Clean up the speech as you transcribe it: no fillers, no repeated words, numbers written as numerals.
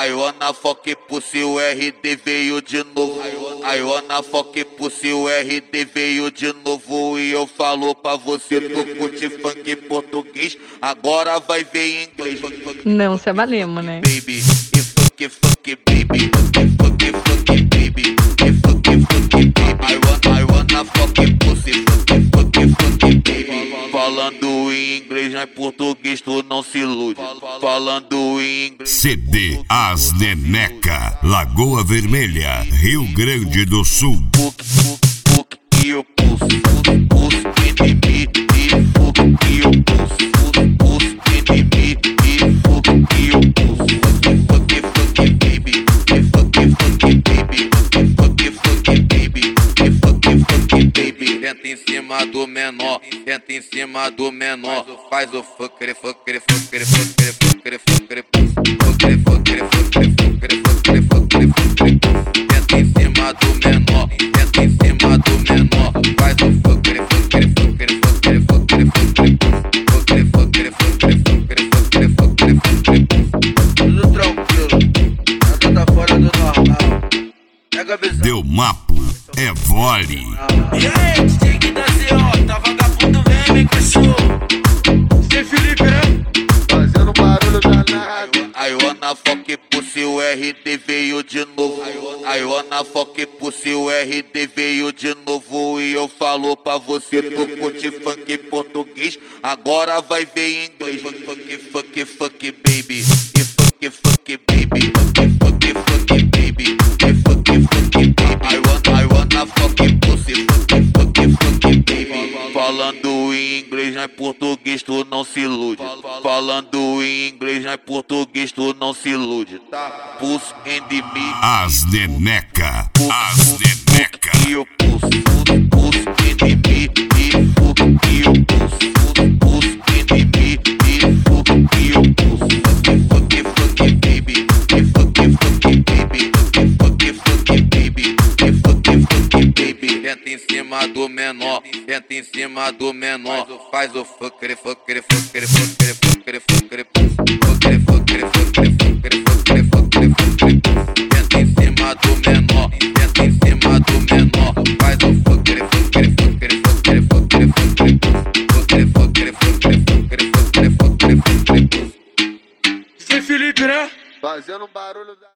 I wanna fuck pussy, o RD veio de novo. I wanna fuck pussy, o RD veio de novo. E eu falo pra você, tu curte funk português, agora vai ver em inglês. Não se abalemos, né? Baby, e fuck baby, e fuck baby, e fuck baby. I wanna fuck pussy, fuck baby. Falando em inglês, não é português, tu não se ilude. Falando em inglês. CD As Neneca, Lagoa Vermelha, Rio Grande do Sul. Fuck e eu pulso, em mim e fuck e eu pulso, em mim e fuck e eu pulso. Fuck baby, fuck baby, fuck baby, fuck baby. Tenta em cima do menor, tenta em cima do menor. Faz o fuck. Tenta em cima do menor, tenta em cima do menor. Faz o fuck. Tudo tranquilo, nada tá fora do normal. Pega a visão. Deu mapo, é vole. E aí, DJ que tá CO, tá vagabundo, vem, me cachorro. Sem Felipe, né? Fazendo barulho danado. I wanna fuck pussy, o RD veio de novo. I wanna fuck pussy, o RD veio de novo. E eu falo pra você, tu curte funk português, agora vai ver em inglês. Fuck baby, e fuck baby, fuck baby, e fuck baby. I wanna fuck pussy, fuck baby. Falando em inglês, não é português, tu não se ilude. Falando em inglês, não é português, tu não se ilude, tá? Pulse and me. As Neneca, As Neneca. E eu pulso, and me e fuck e eu pulso, and me e fuck e eu pulso. Fuck baby, e fuck baby, fuck baby, e fuck baby. Tenta em cima do menor, tenta em cima do menor. Faz o fuck. Tenta em cima do menor, tenta em cima do menor. Faz o fuck. Sem Felipe, né? Fazendo barulho danado.